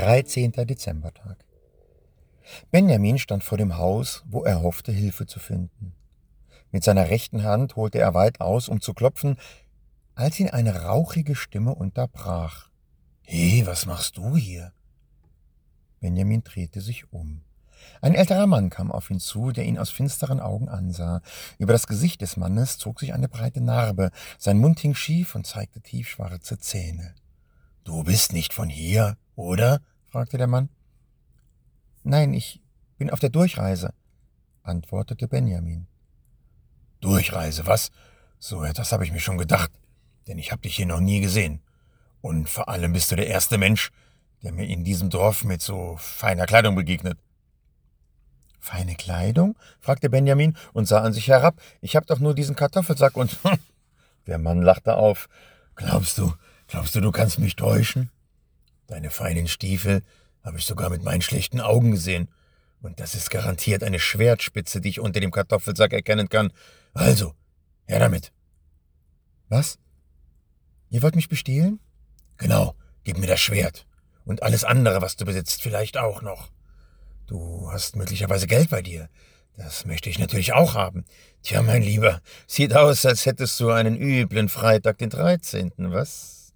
13. Dezembertag. Benjamin stand vor dem Haus, wo er hoffte, Hilfe zu finden. Mit seiner rechten Hand holte er weit aus, um zu klopfen, als ihn eine rauchige Stimme unterbrach. »Hey, was machst du hier?« Benjamin drehte sich um. Ein älterer Mann kam auf ihn zu, der ihn aus finsteren Augen ansah. Über das Gesicht des Mannes zog sich eine breite Narbe, sein Mund hing schief und zeigte tiefschwarze Zähne. »Du bist nicht von hier, oder?« fragte der Mann. »Nein, ich bin auf der Durchreise«, antwortete Benjamin. »Durchreise, was? So etwas habe ich mir schon gedacht, denn ich habe dich hier noch nie gesehen. Und vor allem bist du der erste Mensch, der mir in diesem Dorf mit so feiner Kleidung begegnet.« »Feine Kleidung?« fragte Benjamin und sah an sich herab. »Ich habe doch nur diesen Kartoffelsack und...« Der Mann lachte auf. Glaubst du, du kannst mich täuschen? Deine feinen Stiefel habe ich sogar mit meinen schlechten Augen gesehen. Und das ist garantiert eine Schwertspitze, die ich unter dem Kartoffelsack erkennen kann. Also, her damit.« »Was? Ihr wollt mich bestehlen?« »Genau, gib mir das Schwert. Und alles andere, was du besitzt, vielleicht auch noch. Du hast möglicherweise Geld bei dir. Das möchte ich natürlich auch haben. Tja, mein Lieber, sieht aus, als hättest du einen üblen Freitag, den 13., was?«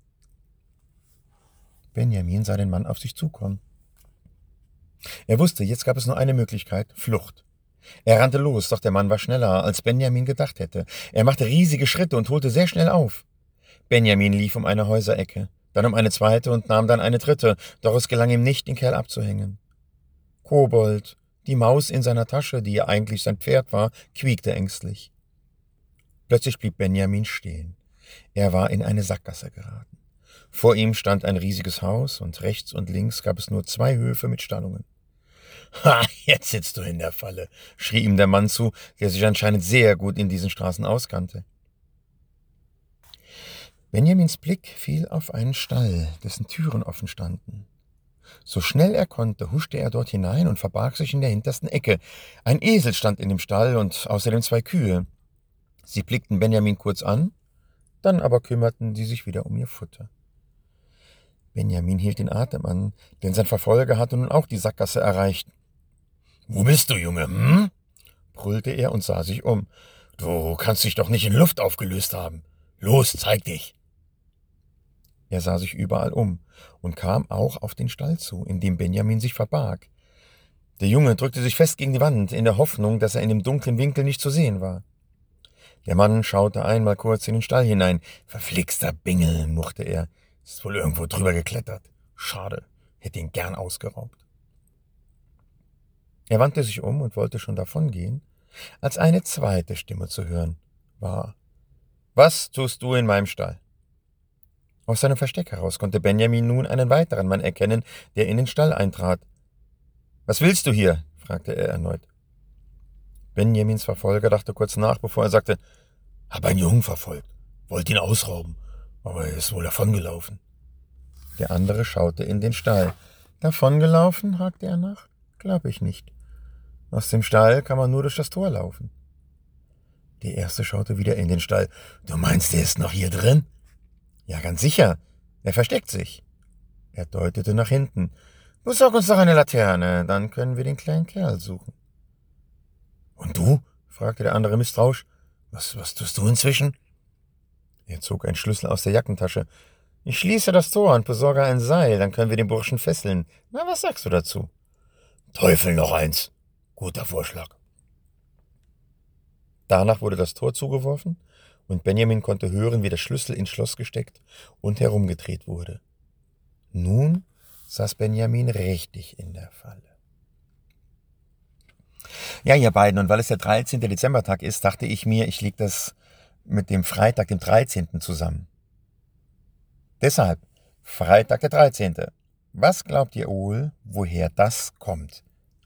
Benjamin sah den Mann auf sich zukommen. Er wusste, jetzt gab es nur eine Möglichkeit: Flucht. Er rannte los, doch der Mann war schneller, als Benjamin gedacht hätte. Er machte riesige Schritte und holte sehr schnell auf. Benjamin lief um eine Häuserecke, dann um eine zweite und nahm dann eine dritte, doch es gelang ihm nicht, den Kerl abzuhängen. Kobold, die Maus in seiner Tasche, die ja eigentlich sein Pferd war, quiekte ängstlich. Plötzlich blieb Benjamin stehen. Er war in eine Sackgasse geraten. Vor ihm stand ein riesiges Haus und rechts und links gab es nur 2 Höfe mit Stallungen. »Ha, jetzt sitzt du in der Falle«, schrie ihm der Mann zu, der sich anscheinend sehr gut in diesen Straßen auskannte. Benjamins Blick fiel auf einen Stall, dessen Türen offen standen. So schnell er konnte, huschte er dort hinein und verbarg sich in der hintersten Ecke. Ein Esel stand in dem Stall und außerdem 2 Kühe. Sie blickten Benjamin kurz an, dann aber kümmerten sie sich wieder um ihr Futter. Benjamin hielt den Atem an, denn sein Verfolger hatte nun auch die Sackgasse erreicht. »Wo bist du, Junge, brüllte er und sah sich um. »Du kannst dich doch nicht in Luft aufgelöst haben. Los, zeig dich!« Er sah sich überall um und kam auch auf den Stall zu, in dem Benjamin sich verbarg. Der Junge drückte sich fest gegen die Wand, in der Hoffnung, dass er in dem dunklen Winkel nicht zu sehen war. Der Mann schaute einmal kurz in den Stall hinein. »Verflixter Bingel«, murrte er. »Ist wohl irgendwo drüber geklettert. Schade, hätte ihn gern ausgeraubt.« Er wandte sich um und wollte schon davongehen, als eine zweite Stimme zu hören war. »Was tust du in meinem Stall?« Aus seinem Versteck heraus konnte Benjamin nun einen weiteren Mann erkennen, der in den Stall eintrat. »Was willst du hier?« fragte er erneut. Benjamins Verfolger dachte kurz nach, bevor er sagte, »Hab einen Jungen verfolgt, wollte ihn ausrauben, aber er ist wohl davongelaufen.« Der andere schaute in den Stall. »Davongelaufen?« hakte er nach. »Glaub ich nicht. Aus dem Stall kann man nur durch das Tor laufen.« Der erste schaute wieder in den Stall. »Du meinst, er ist noch hier drin?« »Ja, ganz sicher. Er versteckt sich.« Er deutete nach hinten. »Besorg uns doch eine Laterne, dann können wir den kleinen Kerl suchen.« »Und du?« fragte der andere misstrauisch. »Was tust du inzwischen?« Er zog einen Schlüssel aus der Jackentasche. »Ich schließe das Tor und besorge ein Seil, dann können wir den Burschen fesseln. Na, was sagst du dazu?« »Teufel noch eins. Guter Vorschlag.« Danach wurde das Tor zugeworfen und Benjamin konnte hören, wie der Schlüssel ins Schloss gesteckt und herumgedreht wurde. Nun saß Benjamin richtig in der Falle. Ja, ihr beiden, und weil es der 13. Dezembertag ist, dachte ich mir, ich lege das mit dem Freitag, dem 13. zusammen. Deshalb, Freitag der 13. Was glaubt ihr wohl, woher das kommt?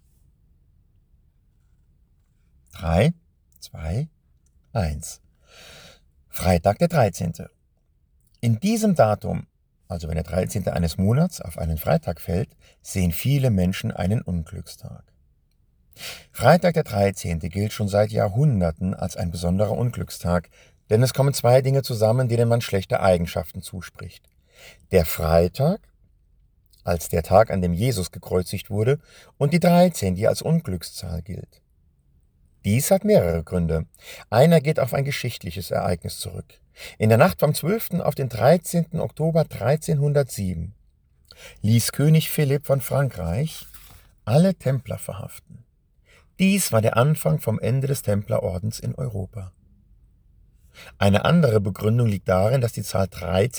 3, 2, 1. Freitag der 13. In diesem Datum, also wenn der 13. eines Monats auf einen Freitag fällt, sehen viele Menschen einen Unglückstag. Freitag der 13. gilt schon seit Jahrhunderten als ein besonderer Unglückstag, denn es kommen 2 Dinge zusammen, denen man schlechte Eigenschaften zuspricht. Der Freitag als der Tag, an dem Jesus gekreuzigt wurde, und die 13, die als Unglückszahl gilt. Dies hat mehrere Gründe. Einer geht auf ein geschichtliches Ereignis zurück. In der Nacht vom 12. auf den 13. Oktober 1307 ließ König Philipp von Frankreich alle Templer verhaften. Dies war der Anfang vom Ende des Templerordens in Europa. Eine andere Begründung liegt darin, dass die Zahl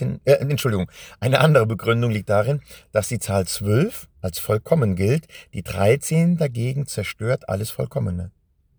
12 als vollkommen gilt, die 13 dagegen zerstört alles Vollkommene.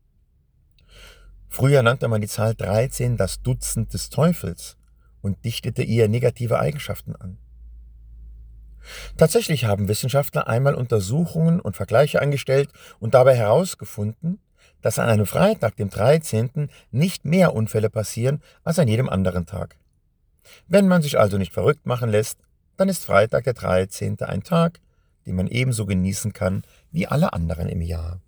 Früher nannte man die Zahl 13 das Dutzend des Teufels und dichtete ihr negative Eigenschaften an. Tatsächlich haben Wissenschaftler einmal Untersuchungen und Vergleiche angestellt und dabei herausgefunden, dass an einem Freitag, dem 13., nicht mehr Unfälle passieren als an jedem anderen Tag. Wenn man sich also nicht verrückt machen lässt, dann ist Freitag der 13. ein Tag, den man ebenso genießen kann wie alle anderen im Jahr.